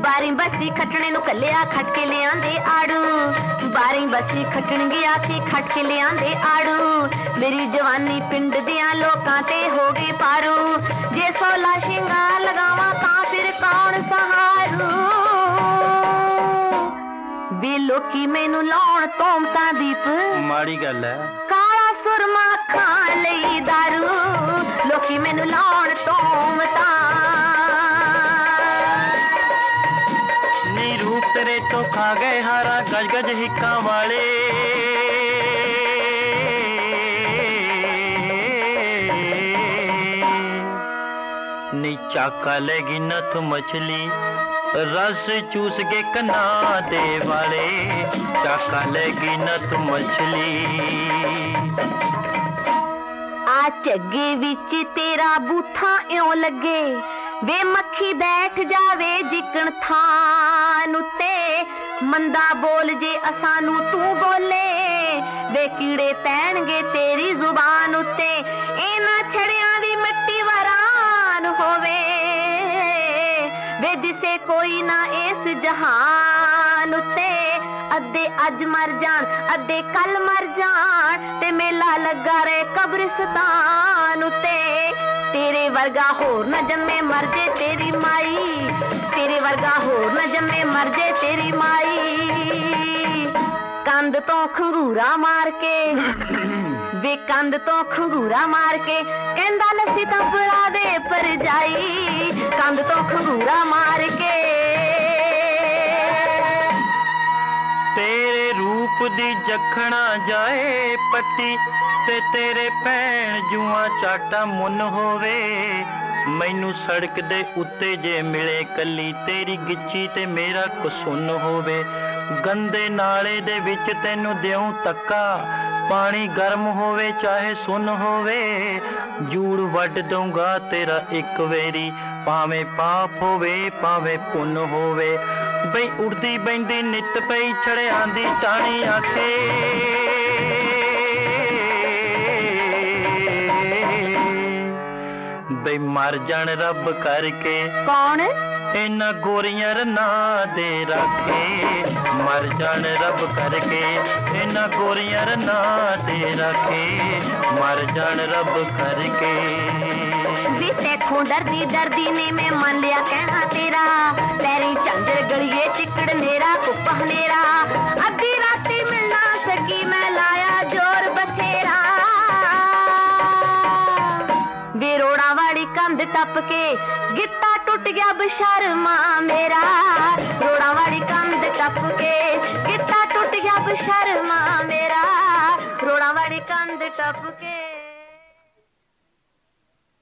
ਬਾਰੀ ਬਸੀ ਖੱਟਣੇ ਨੂੰ ਕੱਲਿਆ ਖੱਟ ਕੇ ਲਿਆਂਦੇ ਆੜੂ ਬਾਰੀ ਬਸੀ ਖੱਟਣ ਗਿਆ ਸੀ ਖੱਟ ਕੇ ਲਿਆਂਦੇ ਆੜੂ ਮੇਰੀ ਜਵਾਨੀ ਪਿੰਡ ਦਿਆਂ ਲੋਕਾਂ ਤੇ ਹੋ ਗਈ ਪਾਰੂ ਜੇ 16 ਸ਼ਿੰਗਾਰ ਲਗਾਵਾਂ ਤਾਂ ਫਿਰ ਕੌਣ ਸਹਾਰੂ ਵੇ ਲੋਕੀ ਮੈਨੂੰ ਲਾਉਣ ਤੋਮਤਾਂ ਦੀਪ ਮਾੜੀ ਗੱਲ ਹੈ ਕਾਲਾ ਸੁਰਮਾ ਖਾਣ ਲਈ ਦਾਰੂ ਲੋਕੀ ਮੈਨੂੰ ਲਾਉਣ ਤੋਮਤਾਂ रूप तेरे तो खा गए हारा गज गज हिक्का वाले नी चाका लेगी नथ मछली रस चूस के कना दे वाले चाका लेगी नथ मछली आ झग्गे विच तेरा बूथा इउं लगे वे मक्खी बैठ जावे जिकण थान उत्ते मंदा बोल जे असानू तू बोले वे कीड़े तैणगे तेरी जुबान उत्ते इना छड़ियां दी मिट्टी वरान होवे वे दिसे कोई ना इस जहान उत्ते अद्धे अज मर जान अद्धे कल मर जान ते मेला लगा रहे कब्रिस्तान उत्ते तेरे वर्गा होर न जम्मे मर जे तेरी माई तेरे वर्गा होर न जम्मे मर जे तेरी माई कंध तो खंगूरा मार के वे कंध तो खंगूरा मार के कहंदा लस्सी तो बुला दे पर जाई कंध तो खंगूरा मार के तेरे रूप दी जखना जाए पट्टी ते तेरे भैन जुआ चाटा मुन होवे मैनू सड़क दे उत्ते जे मिले कली तेरी गिच्ची ते मेरा कसून होवे गंदे नाले दे विच तैनू देऊं तक्का पानी गर्म होवे चाहे सुन होवे जूड़ वड दूंगा तेरा एक वेरी भावें पाप होवे भावें पुन होवे बई उड़दी बैंदी नित पई छड़ियां दी टाणी आखे बई मर जान रब करके कौन इना गोरियां रना दे रखे मर जान रब करके इना गोरियां रना दे रखे मर जान रब करके वी तेखों डरदी डरदी ने मैं मान लिया कहना तेरा पैरी झांझर गलिए चिकड़ नेरा कुप्पा हनेरा अद्धी राती मिल ना सकी मैं लाया जोर बथेरा वे रोड़ा वाड़ी कंध टप के गिट्टा टूट गया बशर्मा मेरा रोड़ा वाड़ी कंध टप के गिट्टा टूट गया बशर्मा मेरा रोड़ा वाड़ी कंध टप के